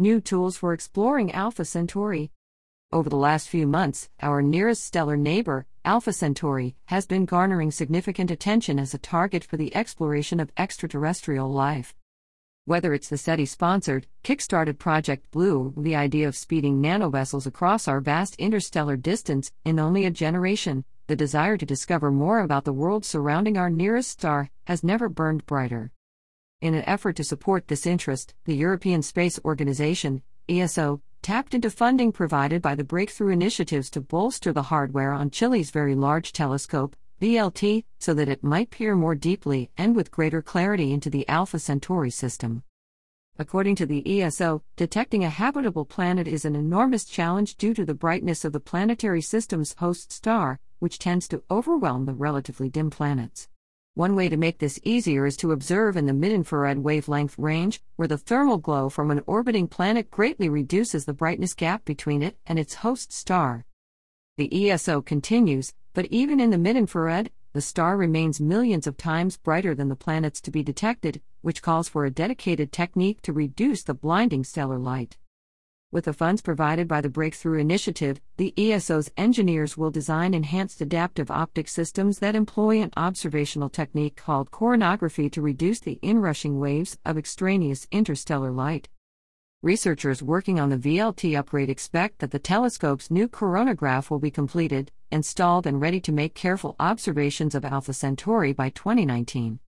new tools for exploring Alpha Centauri. Over the last few months, our nearest stellar neighbor, Alpha Centauri, has been garnering significant attention as a target for the exploration of extraterrestrial life. Whether it's the SETI-sponsored, kickstarted Project Blue, the idea of speeding nanovessels across our vast interstellar distance in only a generation, the desire to discover more about the world surrounding our nearest star, has never burned brighter. In an effort to support this interest, the European Space Organization, ESO, tapped into funding provided by the Breakthrough Initiatives to bolster the hardware on Chile's Very Large Telescope, VLT, so that it might peer more deeply and with greater clarity into the Alpha Centauri system. According to the ESO, detecting a habitable planet is an enormous challenge due to the brightness of the planetary system's host star, which tends to overwhelm the relatively dim planets. One way to make this easier is to observe in the mid-infrared wavelength range, where the thermal glow from an orbiting planet greatly reduces the brightness gap between it and its host star. The ESO continues, but even in the mid-infrared, the star remains millions of times brighter than the planets to be detected, which calls for a dedicated technique to reduce the blinding stellar light. With the funds provided by the Breakthrough Initiative, the ESO's engineers will design enhanced adaptive optic systems that employ an observational technique called coronography to reduce the inrushing waves of extraneous interstellar light. Researchers working on the VLT upgrade expect that the telescope's new coronagraph will be completed, installed and ready to make careful observations of Alpha Centauri by 2019.